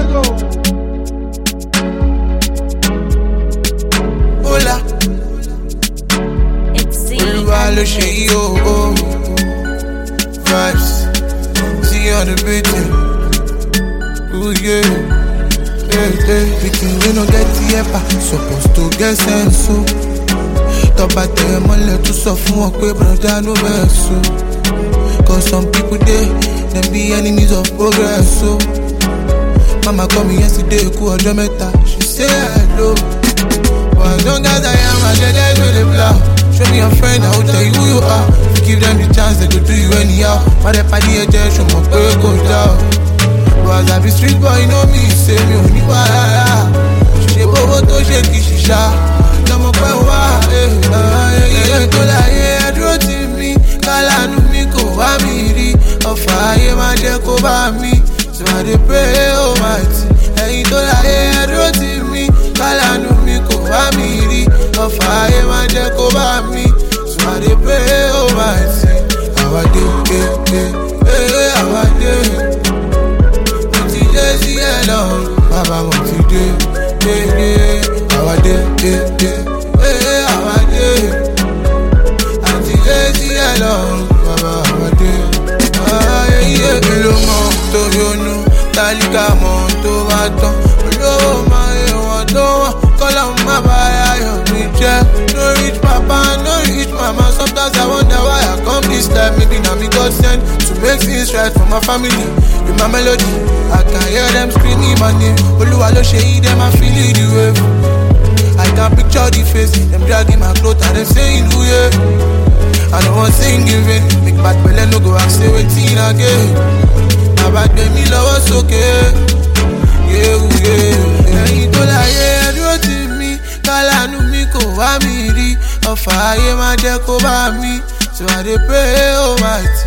Hola. It's Z. Olúwa ló ṣe yí o. Vibes. See on the beat. Ooh yeah. Hey, hey. Pikin we no get the epa. Supposed to get sense so. Tọ́ba tẹ̀ mọ́lẹ̀ tún sọ fún wọn pé brother no vex so. Cause some people dey, them be enemies of progress so. Mama call me yesterday, kú ọjọ́ mẹ́ta. She say hello. But as long as I am, I get there with the blow. Show me your friend, I will tell you who you are. If you give them the chance, they go do you anyhow. But if I need a show my pay go down. But as I be street boy, you know me, say me only why. She bobo to shake shisha. Lọ́mọ pẹ́ wá, tó láyé ẹdúró tì mí. Kálánú mi kò wá mi rí. Ọ̀fà ayé máa jẹ́ kó bá mi. So I dey pray, oh mighty. Ẹ̀yin tó láyé ẹdúró tì mí. Kálánú mi kò wá mi rí. Ọ̀fà ayé máa jẹ́ kó bá mi. So I dey pray, oh mighty. Àwa dé, àwa dé. Mo ti dé sí ẹ̀ lọ́rùn. Bàbá mo ti dé. Àwa dé, àwa dé. Àti dé sí ẹ̀ lọ́rùn. Bàbá àwa dé. Èmi ló mọ̀ tó yọnu. Tálíkà mọ̀ tó bá tán. Olówó máa yẹ wọ́n tó wọ́n. Kọ́lá má bá ayọ̀ mi jẹ́. No rich papa, no rich mama. Sometimes I wonder why I come this time. Maybe now me God sent to make things right for my family. With my melody, I can hear them screaming my name. Olúwa ló ṣe yí, them I feel it the wave. I can picture the face, them dragging my clothes and them saying who yeah. I don't want sing in vain. Make bad belly no go and say waiting again. Bàbá gbé mi lọ́wọ́ sókè. Ẹ̀yin tó láyé ẹdúró tì mí. Kálánú mi kò wá mi rí. Ọ̀fà ayé máa jẹ́ kó bá mi. So I dey pray, oh mighty.